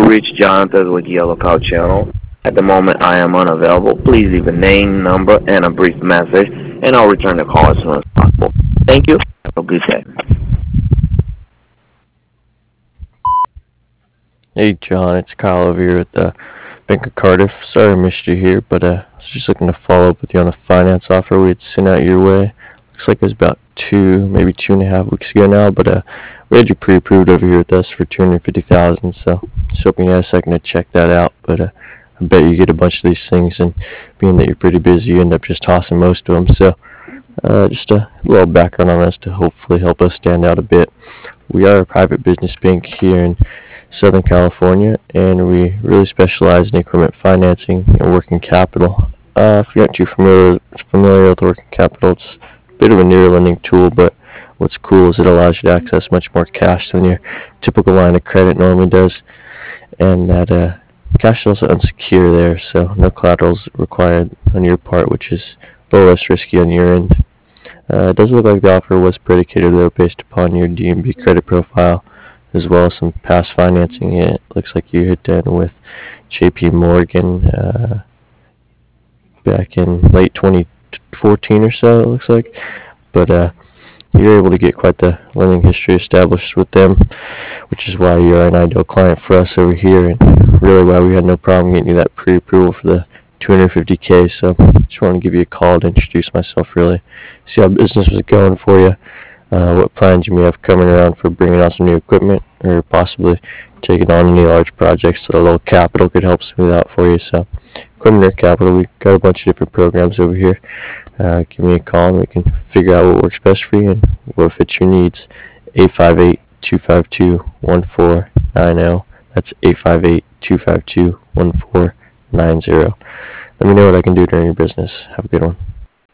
reached Jonathan with Yellow Cow Channel. At the moment, I am unavailable. Please leave a name, number, and a brief message, and I'll return the call as soon as possible. Thank you. Have a good day. Hey John, it's Kyle over here with the Bank of Cardiff. Sorry I missed you here, but I was just looking to follow up with you on a finance offer we had sent out your way. Looks like it was about maybe 2.5 weeks ago now, but we had you pre-approved over here with us for 250,000. So just hoping you had a second to check that out. But I bet you get a bunch of these things, and being that you're pretty busy, you end up just tossing most of them. So just a little background on us to hopefully help us stand out a bit. We are a private business bank here in Southern California, and we really specialize in equipment financing and working capital. If you aren't too familiar with working capital, it's a bit of a newer lending tool, but what's cool is it allows you to access much more cash than your typical line of credit normally does, and that cash is also unsecure there, so no collaterals required on your part, which is a little less risky on your end. It does look like the offer was predicated though based upon your DMB credit profile as well as some past financing. It looks like you had done with JP Morgan back in late 2014 or so, it looks like. But you're able to get quite the lending history established with them, which is why you're an ideal client for us over here, and really why we had no problem getting you that pre-approval for the 250K. So just wanted to give you a call to introduce myself, really see how business was going for you, what plans you may have coming around for bringing on some new equipment, or possibly taking on any large projects that a little capital could help smooth out for you. So, equipment or capital, we've got a bunch of different programs over here. Give me a call and we can figure out what works best for you and what fits your needs. 858-252-1490. That's 858-252-1490. Let me know what I can do during your business. Have a good one.